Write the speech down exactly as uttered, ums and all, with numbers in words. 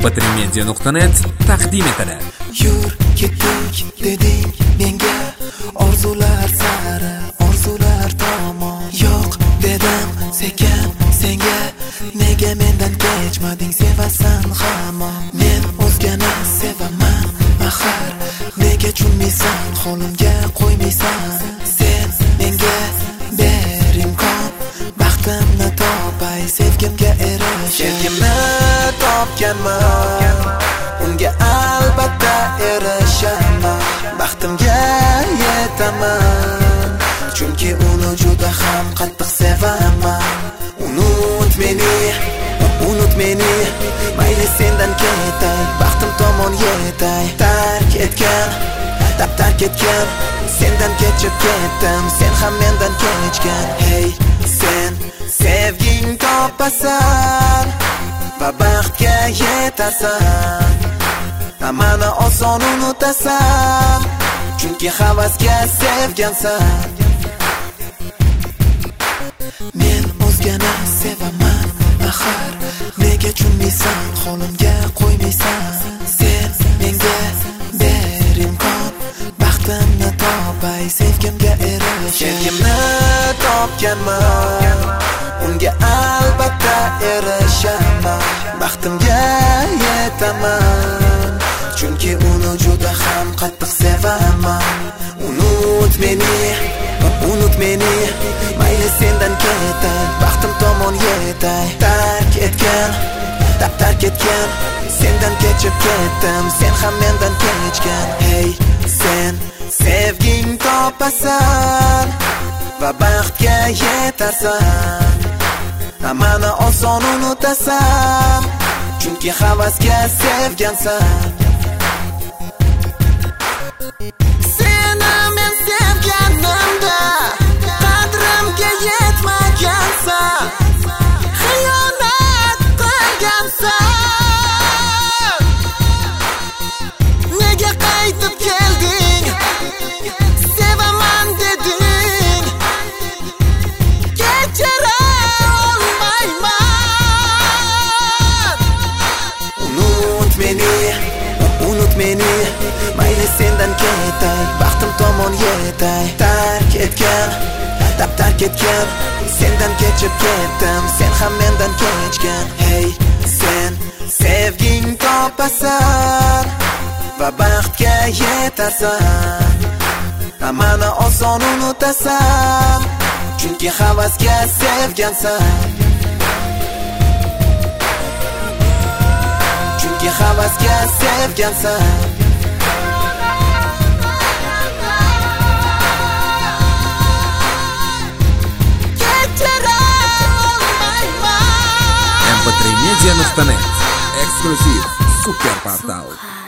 em p три media nuqta net taqdim etadi. Yur ketdik deding menga, orzular sari, orzular tomon. Yo'q dedim sekin senga, nega mendan kechmading, sevasan hamon. Men o'zgani sevaman axir, nega chunmaysan, holimga qo'ymaysan. Sen menga ber imkon, baxtimni topay, sevgimga erish. Sevgimni topganman, unga albatta erishaman. Baxtimga yetaman, chunki uni juda ham qattiq sevaman. Unut meni, unut meni, mayli sendan ketay, baxtim tomon yetay. Tark etgan, dab tark etgan, sendan kechib ketdim, sen ham mendan kechgan. Hey, sen sevging topasan va baxtga yetasan. Hammani oson unutasan, chunki havasga sevgansan. Men o'zgani sevaman axir, nega chunmaysan, holimga qo'ymaysan. Sen menga ber imkon, baxtimni topay, sevgimga erish. Sevgimni topganman, unga albatta erishaman. Baxtimga yetaman, chunki uni juda ham qattiq sevaman. Unut meni, unut meni, mayli sendan ketay, baxtim tomon yetay. Tark etgan, dab tark etgan, sendan kechib ketdim, sen ham mendan kechgan. Hey, sen sevging topasan va baxtga yetarsan. Hammani oson unutasan, chunki havasga sevgansan. Seni men sevganimda qadrimga yetmagansan, xiyonat qilgansan. Nega qaytib kelding, sevaman deding, kechira olmayman. Unut meni, unut meni, mayli sendan ketay, baxtim tomon yetay. Tark etgan, dab tark etgan, sendan kechib ketdim, sen ham mendan kechgan. Hey, sen sevging topasan va baxtga yetarsan. Hammani oson unutasan, chunki havasga sevgansan. Chunki havasga sevgansan. em p три media nuqta net eksklyuziv super portal.